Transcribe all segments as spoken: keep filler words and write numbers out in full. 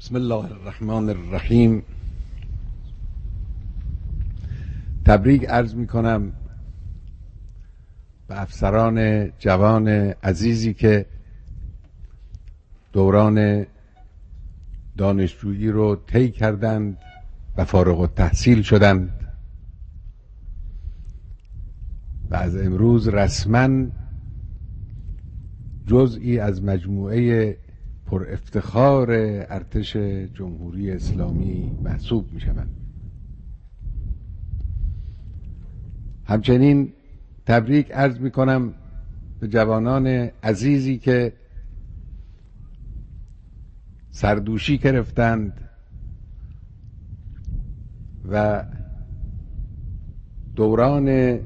بسم الله الرحمن الرحیم. تبریک عرض می کنم به افسران جوان عزیزی که دوران دانشجویی رو طی کردند و فارغ التحصیل شدند و از امروز رسما جزئی از مجموعه پر افتخار ارتش جمهوری اسلامی محسوب می شوند. همچنین تبریک عرض می کنم به جوانان عزیزی که سردوشی گرفتند و دوران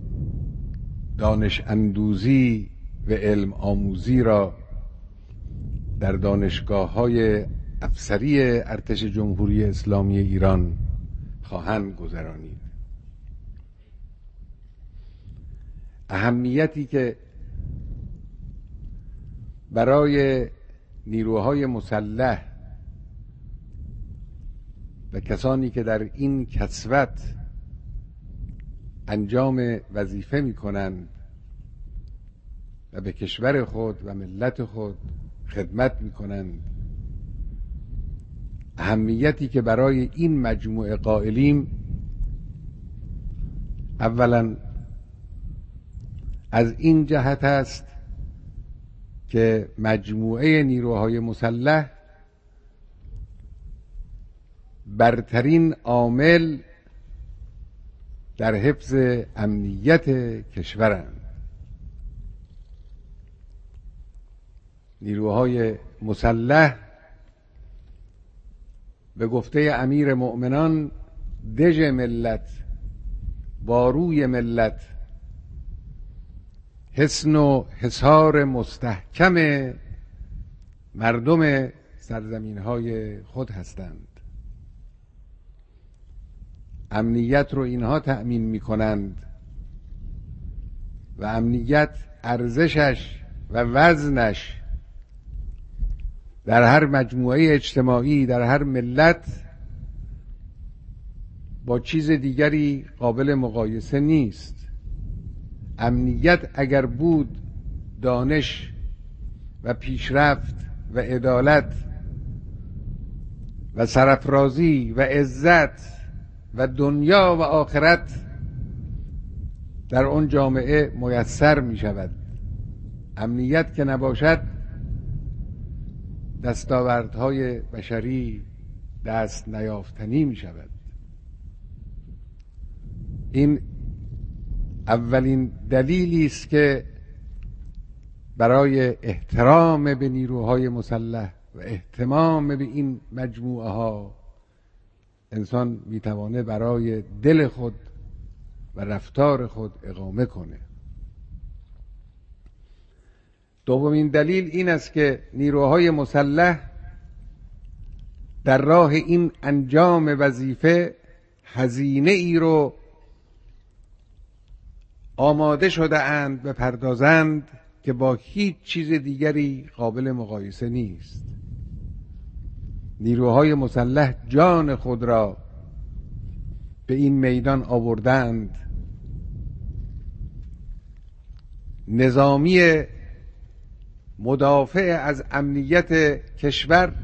دانش اندوزی و علم آموزی را در دانشگاه‌های افسری ارتش جمهوری اسلامی ایران خواهند گذرانید. اهمیتی که برای نیروهای مسلح و کسانی که در این کسوت انجام وظیفه می‌کنند و به کشور خود و ملت خود خدمت می‌کنند، اهمیتی که برای این مجموعه قائلیم، اولا از این جهت است که مجموعه نیروهای مسلح برترین عامل در حفظ امنیت کشورند. نیروهای مسلح به گفته امیر مؤمنان دژ ملت، باروی ملت، حصن و حصار مستحکم مردم سرزمین‌های خود هستند. امنیت رو اینها تأمین می‌کنند و امنیت ارزشش و وزنش در هر مجموعه اجتماعی، در هر ملت، با چیز دیگری قابل مقایسه نیست. امنیت اگر بود، دانش و پیشرفت و عدالت و سرافرازی و عزت و دنیا و آخرت در آن جامعه میسر می شود. امنیت که نباشد، دستاوردهای بشری دست نیافتنی می شود. این اولین دلیلی است که برای احترام به نیروهای مسلح و اهتمام به این مجموعه ها انسان میتوانه برای دل خود و رفتار خود اقامه کنه. دومین دلیل این است که نیروهای مسلح در راه این انجام وظیفه هزینه ای رو آماده شده اند بپردازند که با هیچ چیز دیگری قابل مقایسه نیست. نیروهای مسلح جان خود را به این میدان آوردند. نظامی مدافع از امنیت کشور،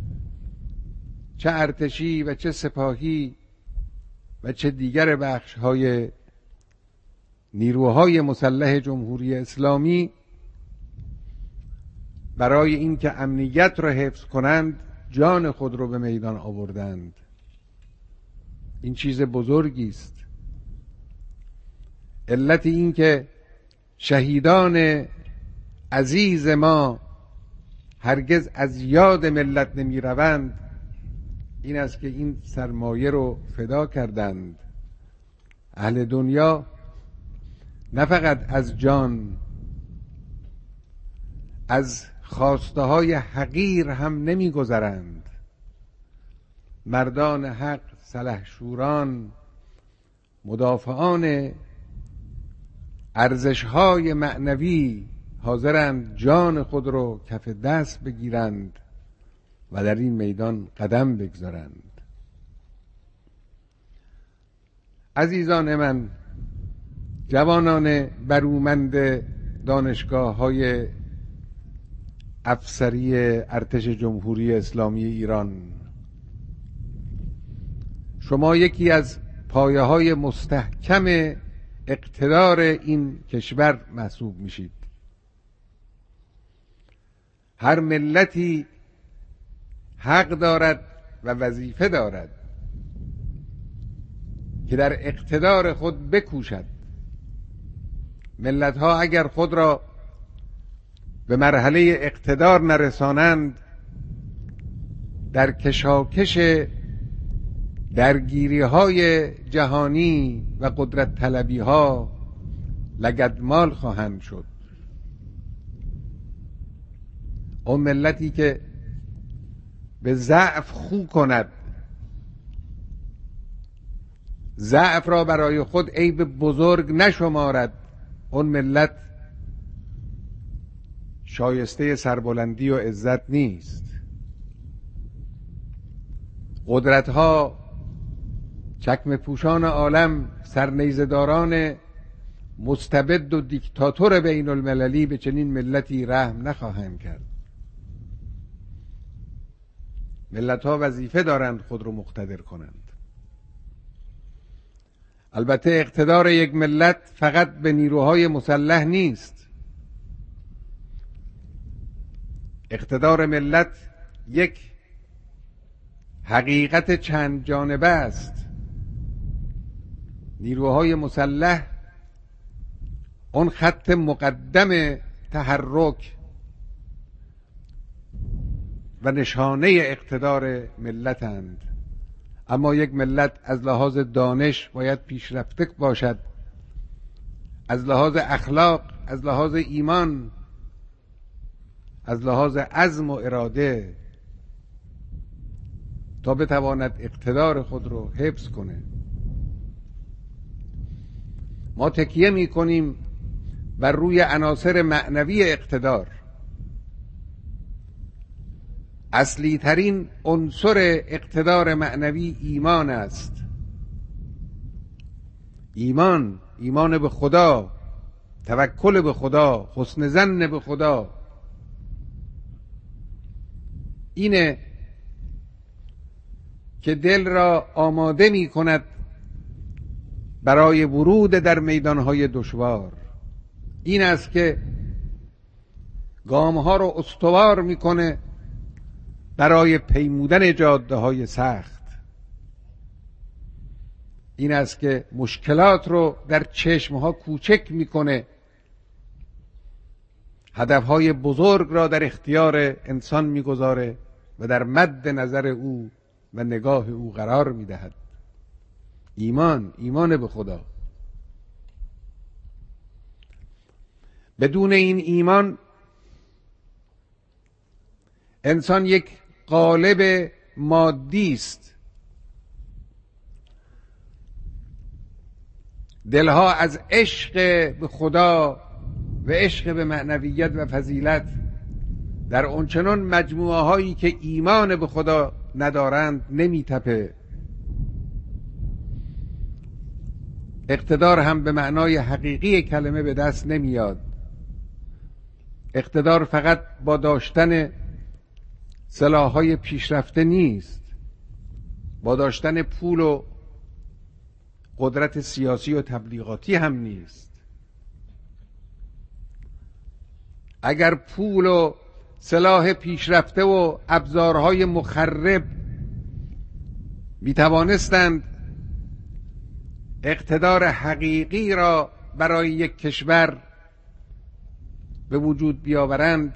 چه ارتشی و چه سپاهی و چه دیگر بخش‌های نیروهای مسلح جمهوری اسلامی، برای اینکه امنیت را حفظ کنند جان خود را به میدان آوردند. این چیز بزرگی است. علت این که شهیدان عزیز ما هرگز از یاد ملت نمی روند این است که این سرمایه رو فدا کردند. اهل دنیا نه فقط از جان، از خواسته های حقیر هم نمی گذرند. مردان حق، سلحشوران، مدافعان ارزش های معنوی حاضرند جان خود رو کف دست بگیرند و در این میدان قدم بگذارند. عزیزان من، جوانان برومند دانشگاه های افسری ارتش جمهوری اسلامی ایران، شما یکی از پایه های مستحکم اقتدار این کشور محسوب میشید. هر ملتی حق دارد و وظیفه دارد که در اقتدار خود بکوشد. ملت ها اگر خود را به مرحله اقتدار نرسانند، در کشاکش درگیری های جهانی و قدرت طلبی ها لگدمال خواهند شد. اون ملتی که به ضعف خو کند، ضعف را برای خود عیب بزرگ نشمارد، اون ملت شایسته سربلندی و عزت نیست. قدرت ها، چکمه پوشان عالم، سرنیزه‌داران مستبد و دیکتاتور بین المللی به چنین ملتی رحم نخواهند کرد. ملت ها وظیفه دارند خود رو مقتدر کنند. البته اقتدار یک ملت فقط به نیروهای مسلح نیست. اقتدار ملت یک حقیقت چند جانبه است. نیروهای مسلح اون خط مقدم تحرک و نشانه اقتدار ملتند. اما یک ملت از لحاظ دانش باید پیشرفته باشد، از لحاظ اخلاق، از لحاظ ایمان، از لحاظ عزم و اراده، تا بتواند اقتدار خود رو حفظ کنه. ما تکیه می کنیم بر روی عناصر معنوی اقتدار. اصلی ترین عنصر اقتدار معنوی ایمان است. ایمان، ایمان به خدا، توکل به خدا، حسن ظن به خدا، اینه که دل را آماده می کند برای ورود در میدانهای دشوار. این است که گامها را استوار میکنه برای پیمودن جاده های سخت. این است که مشکلات رو در چشمها کوچک میکنه، هدفهای بزرگ را در اختیار انسان میگذاره و در مد نظر او و نگاه او قرار میدهد. ایمان، ایمان به خدا. بدون این ایمان انسان یک قالب مادی است. دلها از عشق به خدا و عشق به معنویت و فضیلت در اونچنان مجموعه هایی که ایمان به خدا ندارند نمی تپه. اقتدار هم به معنای حقیقی کلمه به دست نمیاد. اقتدار فقط با داشتن سلاح‌های پیشرفته نیست، با داشتن پول و قدرت سیاسی و تبلیغاتی هم نیست. اگر پول و سلاح پیشرفته و ابزارهای مخرب می توانستند اقتدار حقیقی را برای یک کشور به وجود بیاورند،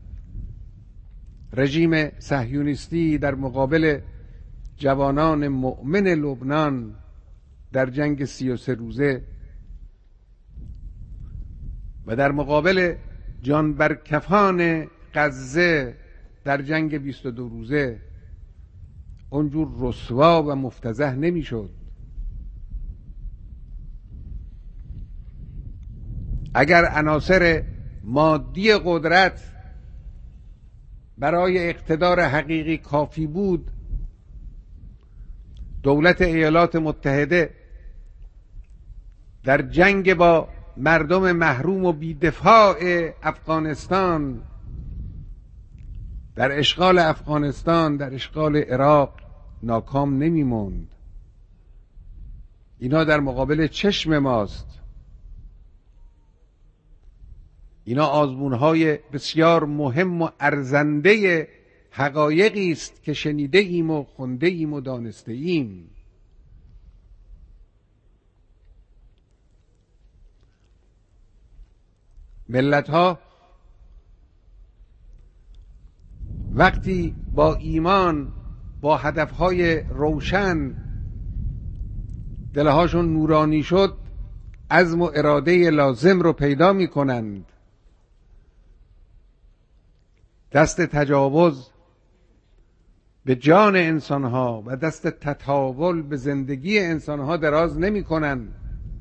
رژیم صهیونیستی در مقابل جوانان مؤمن لبنان در جنگ سی و سه روزه و در مقابل جانبرکفان غزه در جنگ بیست و دو روزه اونجور رسوا و مفتضح نمیشد. اگر عناصر مادی قدرت برای اقتدار حقیقی کافی بود، دولت ایالات متحده در جنگ با مردم محروم و بی‌دفاع افغانستان، در اشغال افغانستان، در اشغال عراق ناکام نمی‌ماند. اینا در مقابل چشم ماست. اینا آزمون‌های بسیار مهم و ارزنده حقایقی است که شنیده ایم و خونده ایم و دانسته ایم. ملت‌ها وقتی با ایمان، با هدف‌های روشن دلهاشون نورانی شد، عزم و اراده لازم رو پیدا می‌کنند. دست تجاوز به جان انسان‌ها و دست تطاول به زندگی انسان‌ها دراز نمی‌کنند.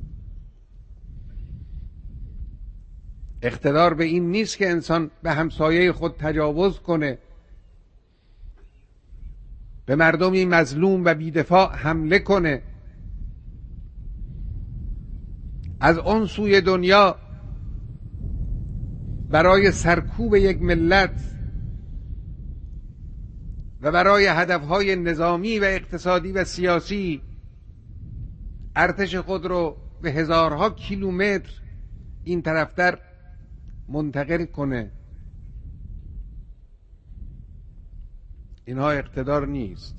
اقتدار به این نیست که انسان به همسایه خود تجاوز کنه، به مردمی مظلوم و بی‌دفاع حمله کنه. از اون سوی دنیا برای سرکوب یک ملت و برای هدفهای نظامی و اقتصادی و سیاسی ارتش خود رو به هزارها کیلومتر این طرفتر منتقل کنه. اینها اقتدار نیست.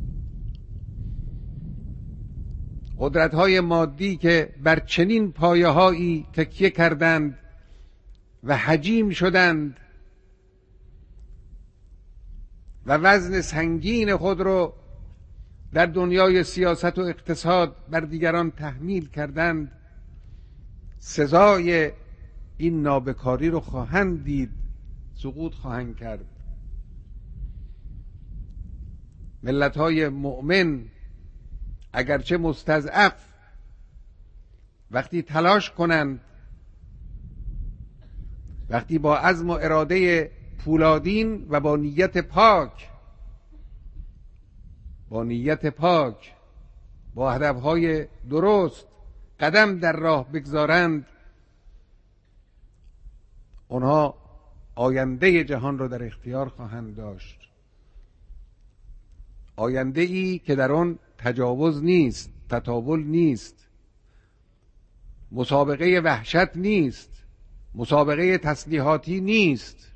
قدرت‌های مادی که بر چنین پایه‌هایی تکیه کردند و حجیم شدند و وزن سنگین خود رو در دنیای سیاست و اقتصاد بر دیگران تحمیل کردند، سزای این نابکاری رو خواهند دید، سقوط خواهند کرد. ملت‌های مؤمن اگرچه مستضعف وقتی تلاش کنند، وقتی با عزم و اراده پولادین و با نیت پاک با نیت پاک با هدفهای درست قدم در راه بگذارند، اونها آینده جهان رو در اختیار خواهند داشت. آینده ای که در آن تجاوز نیست، تطاول نیست، مسابقه وحشت نیست، مسابقه تسلیحاتی نیست،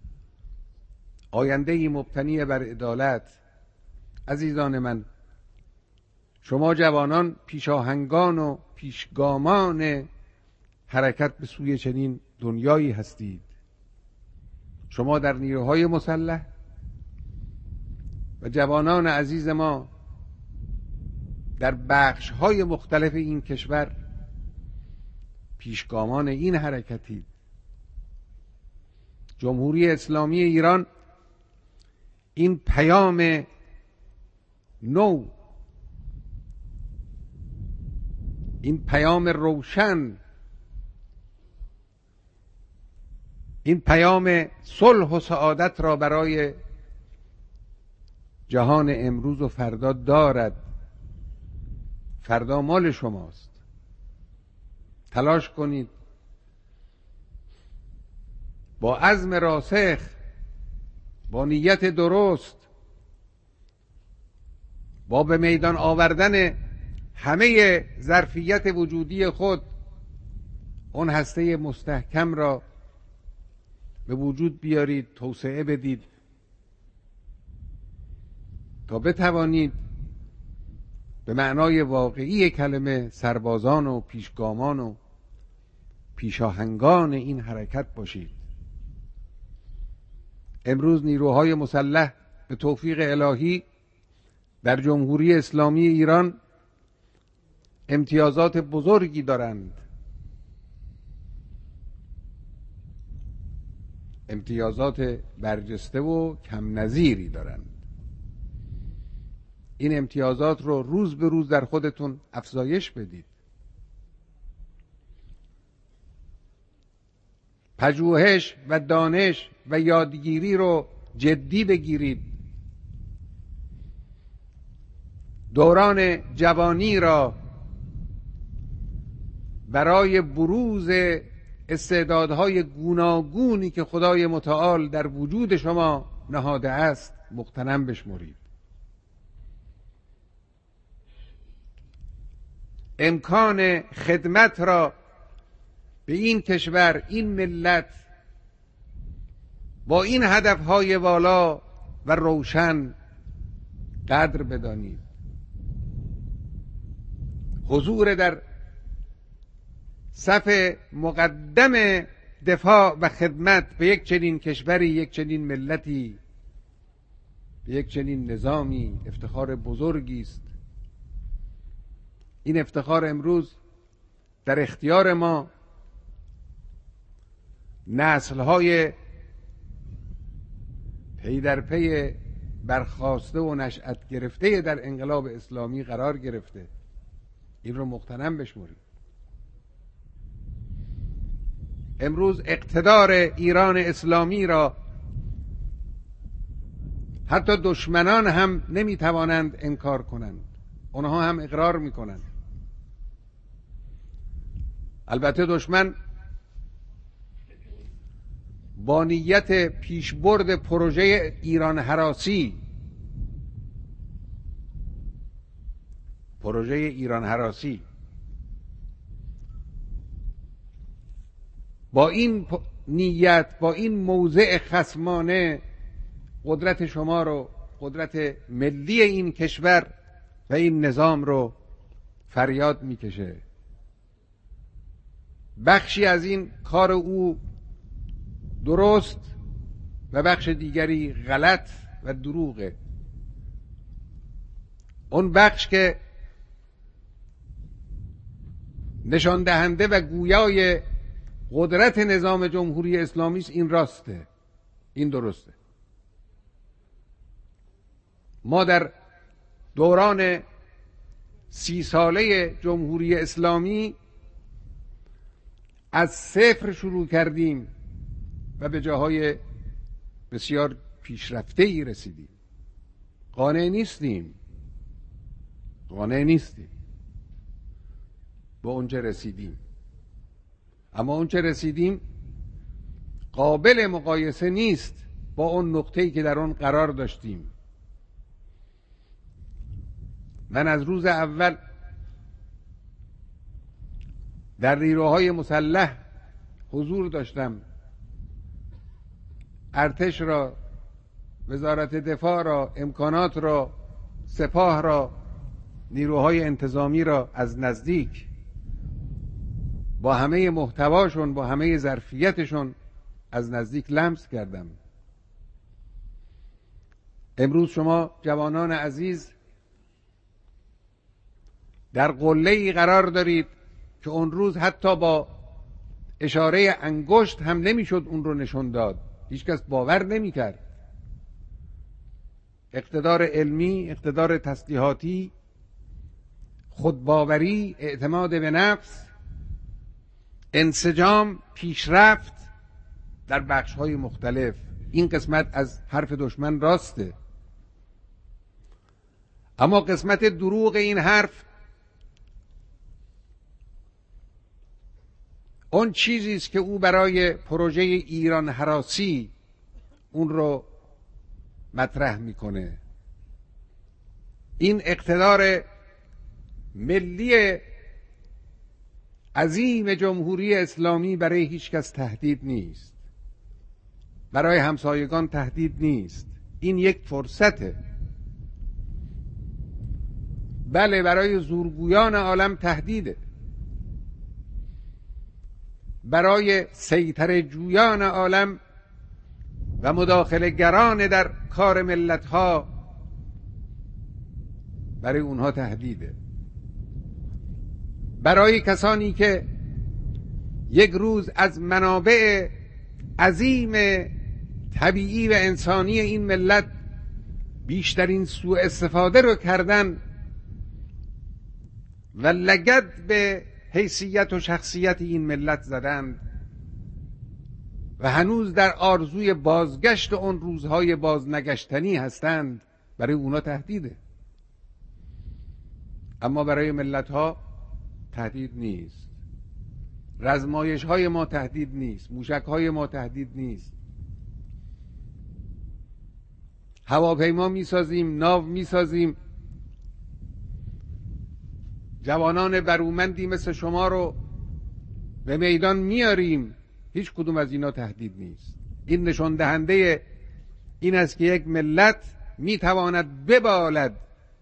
آینده ای مبتنی بر عدالت. عزیزان من، شما جوانان پیشاهنگان و پیشگامان حرکت به سوی چنین دنیایی هستید. شما در نیروهای مسلح و جوانان عزیز ما در بخش‌های مختلف این کشور پیشگامان این حرکتید. جمهوری اسلامی ایران این پیام نو، این پیام روشن، این پیام صلح و سعادت را برای جهان امروز و فردا دارد. فردا مال شماست. تلاش کنید با عزم راسخ، با نیت درست، با به میدان آوردن همه ظرفیت وجودی خود، اون هسته مستحکم را به وجود بیارید، توسعه بدید تا بتوانید به معنای واقعی کلمه سربازان و پیشگامان و پیشاهنگان این حرکت باشید. امروز نیروهای مسلح به توفیق الهی در جمهوری اسلامی ایران امتیازات بزرگی دارند. امتیازات برجسته و کم نظیری دارند. این امتیازات رو روز به روز در خودتون افزایش بدید. پژوهش و دانش و یادگیری رو جدی بگیرید، دوران جوانی را برای بروز استعدادهای گوناگونی که خدای متعال در وجود شما نهاده است مغتنم بشمرید. امکان خدمت را به این کشور، این ملت، با این هدفهای والا و روشن قدر بدانید. حضور در صف مقدم دفاع و خدمت به یک چنین کشوری، یک چنین ملتی، به یک چنین نظامی افتخار بزرگی است. این افتخار امروز در اختیار ما، نسل‌های پی در پی برخاسته و نشأت گرفته در انقلاب اسلامی قرار گرفته. این رو مغتنم بشمرید. امروز اقتدار ایران اسلامی را حتی دشمنان هم نمیتوانند انکار کنند، اونها هم اقرار میکنند. البته دشمن با نیت پیشبرد پروژه ایران هراسی پروژه ایران هراسی با این نیت، با این موضع خصمانه قدرت شما رو، قدرت ملی این کشور و این نظام رو فریاد میکشه. بخشی از این کار او درست و بخش دیگری غلط و دروغه. اون بخش که نشان دهنده و گویای قدرت نظام جمهوری اسلامی است، این راسته، این درسته. ما در دوران سی ساله جمهوری اسلامی از صفر شروع کردیم و به جاهای بسیار پیشرفته‌ای رسیدیم. قانع نیستیم قانع نیستیم به اونچه رسیدیم، اما اونچه رسیدیم قابل مقایسه نیست با اون نقطه‌ای که در اون قرار داشتیم. من از روز اول در نیروهای مسلح حضور داشتم. ارتش را، وزارت دفاع را، امکانات را، سپاه را، نیروهای انتظامی را از نزدیک با همه محتواشون، با همه ظرفیتشون از نزدیک لمس کردم. امروز شما جوانان عزیز در قله‌ای قرار دارید که اون روز حتی با اشاره انگشت هم نمیشد اون رو نشون داد. هیچکس باور نمیکرد. اقتدار علمی، اقتدار تسلیحاتی، خودباوری، اعتماد به نفس، انسجام، پیشرفت در بخش‌های مختلف. این قسمت از حرف دشمن راسته، اما قسمت دروغ این حرف اون چیزی است که او برای پروژه ایران هراسی اون رو مطرح میکنه. این اقتدار ملی عظیم جمهوری اسلامی برای هیچ کس تهدید نیست، برای همسایگان تهدید نیست. این یک فرصته. بله، برای زورگویان عالم تهدیده، برای سیطره جویان عالم و مداخله گران در کار ملت ها، برای اونها تهدیده. برای کسانی که یک روز از منابع عظیم طبیعی و انسانی این ملت بیشترین سوء استفاده رو کردن و لگد به حیثیت و شخصیت این ملت زدند، و هنوز در آرزوی بازگشت اون روزهای بازنگشتنی هستند، برای اونا تهدیده. اما برای ملت ها تهدید نیست. رزمایش های ما تهدید نیست. موشک های ما تهدید نیست. هواپیما میسازیم، ناو میسازیم، جوانان برومندی مثل شما رو به میدان میاریم. هیچ کدوم از اینا تهدید نیست. این نشان دهنده این است که یک ملت میتواند ببالد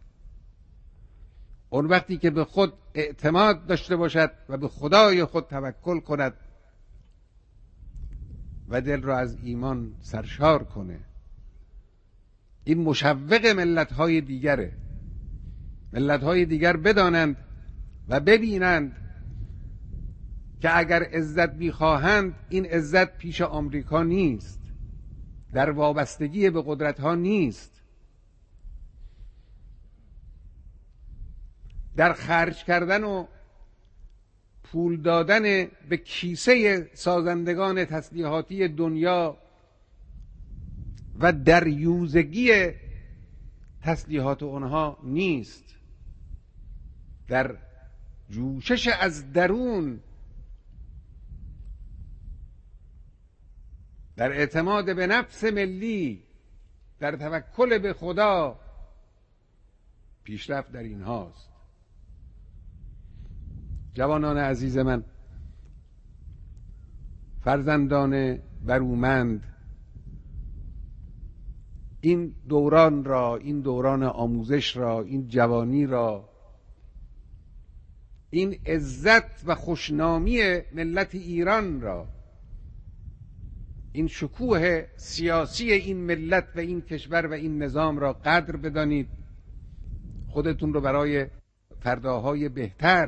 اون وقتی که به خود اعتماد داشته باشد و به خدای خود توکل کند و دل را از ایمان سرشار کنه. این مشوق ملت‌های دیگره. ملت‌های دیگر بدانند و ببینند که اگر عزت می‌خواهند، این عزت پیش آمریکا نیست، در وابستگی به قدرت‌ها نیست، در خرج کردن و پول دادن به کیسه سازندگان تسلیحاتی دنیا و دریوزگی تسلیحات اونها نیست، در جوشش از درون، در اعتماد به نفس ملی، در توکل به خدا. پیشرفت در این هاست. جوانان عزیز من، فرزندان برومند، این دوران را، این دوران آموزش را، این جوانی را، این عزت و خوشنامی ملت ایران را، این شکوه سیاسی این ملت و این کشور و این نظام را قدر بدانید. خودتون رو برای فرداهای بهتر،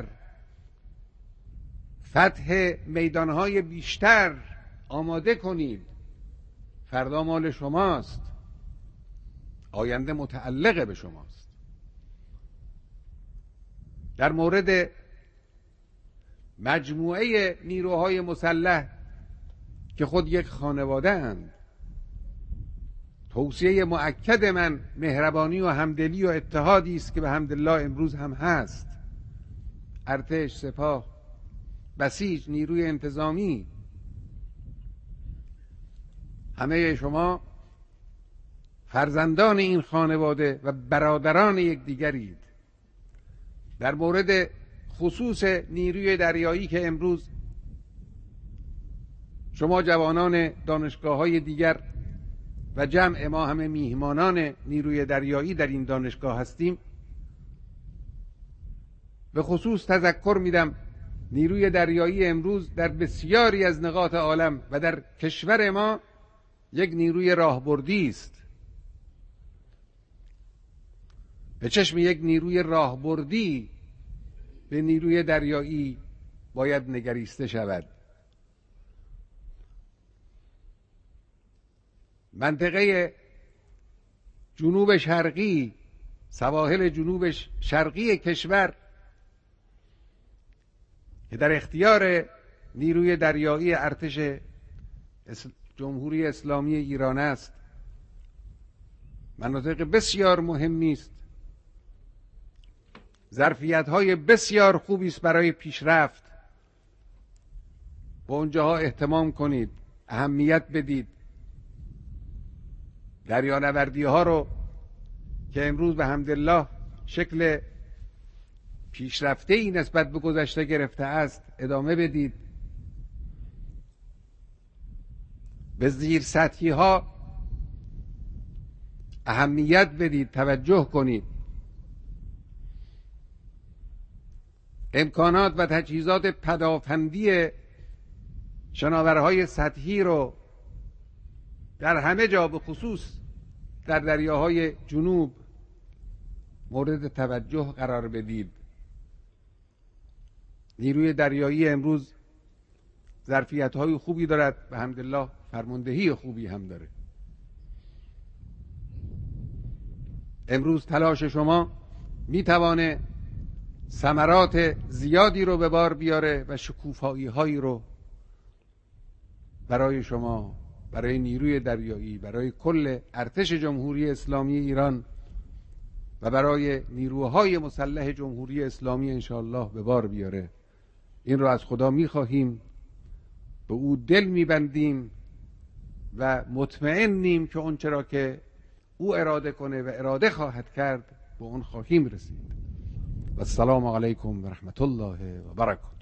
فتح میدانهای بیشتر آماده کنید. فردا مال شماست، آینده متعلق به شماست. در مورد مجموعه نیروهای مسلح که خود یک خانواده اند، توصیه مؤکد من مهربانی و همدلی و اتحادی است که به حمدالله امروز هم هست. ارتش، سپاه، بسیج، نیروی انتظامی، همه شما فرزندان این خانواده و برادران یکدیگرید. در مورد خصوص نیروی دریایی که امروز شما جوانان دانشگاه‌های دیگر و جمع ما همه میهمانان نیروی دریایی در این دانشگاه هستیم، به خصوص تذکر میدم نیروی دریایی امروز در بسیاری از نقاط عالم و در کشور ما یک نیروی راهبردی است. به چشم یک نیروی راهبردی به نیروی دریایی باید نگریسته شود. منطقه جنوب شرقی، سواحل جنوب شرقی کشور که در اختیار نیروی دریایی ارتش جمهوری اسلامی ایران است، مناطق بسیار مهمی است. ظرفیت‌های بسیار خوبی است برای پیشرفت. به اونجاها اهتمام کنید، اهمیت بدید. دریانوردی ها رو که امروز به حمدالله شکل پیشرفته ای نسبت به گذشته گرفته است ادامه بدید. به زیر سطحی ها اهمیت بدید، توجه کنید. امکانات و تجهیزات پدافندی شناورهای سطحی رو در همه جا، به خصوص در دریاهای جنوب، مورد توجه قرار بدید. نیروی دریایی امروز ظرفیت‌های خوبی دارد، به حمدالله فرماندهی خوبی هم داره. امروز تلاش شما میتوانه ثمرات زیادی رو به بار بیاره و شکوفایی هایی رو برای شما، برای نیروی دریایی، برای کل ارتش جمهوری اسلامی ایران و برای نیروهای مسلح جمهوری اسلامی انشاءالله به بار بیاره. این رو از خدا میخواهیم، به او دل میبندیم و مطمئنیم که اون چرا که او اراده کنه و اراده خواهد کرد به اون خواهیم رسید. و السلام علیکم و رحمت الله و برکاته.